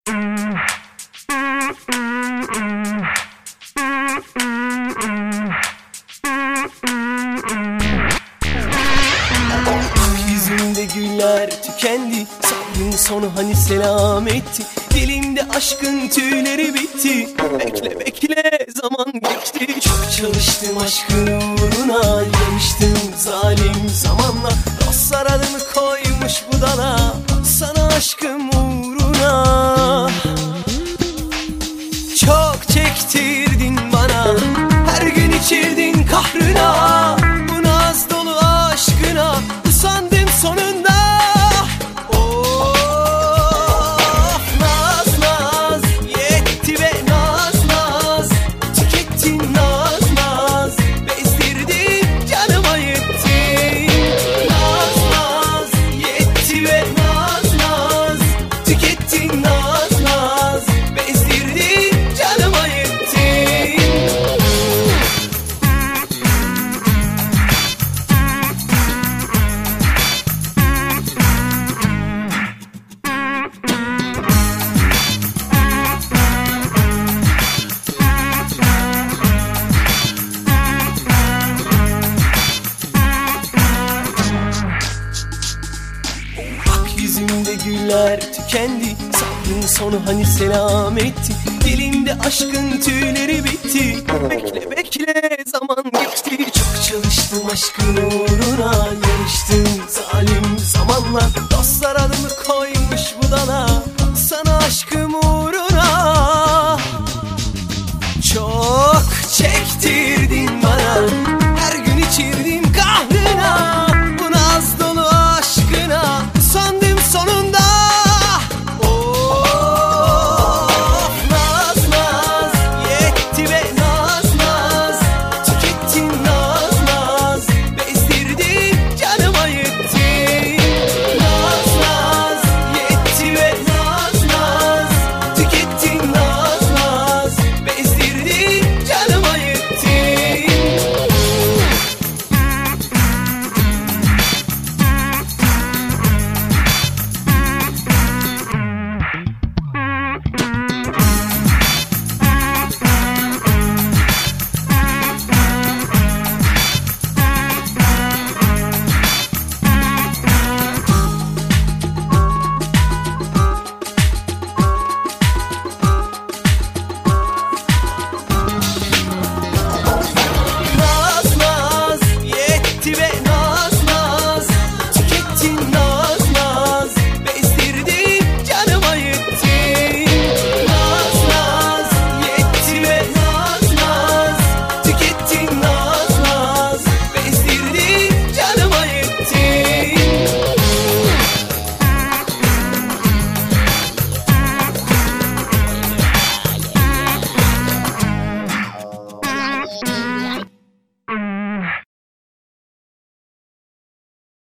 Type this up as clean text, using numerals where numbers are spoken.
Yüzümde güller tükendi, sabrın sonu hani selametti. Dilimde aşkın tüyleri bitti. Bekle bekle zaman geçti. Çok çalıştım aşkın uğruna, yarıştım zalim zamanla. Dostlar adımı koymuş bu dala, sana aşkım uğruna. Çok çektirdin bana, her gün içirdin kahrına. Bu naz dolu aşkına usandım sonunda. Of naz naz yetti ve naz naz, tükettin naz naz, bezdirdin canıma yettin. Naz naz yetti ve naz naz, tükettin naz naz, bezdirdin canıma yettin. Yüzümde güller tükendi, sabrın sonu hani selametti. Dilimde aşkın tüyleri bitti. Bekle bekle zaman geçti. Çok çalıştım aşkın uğruna, yarıştım zalim zamanla. Dostlar adımı koymuş bu dala, sana aşkın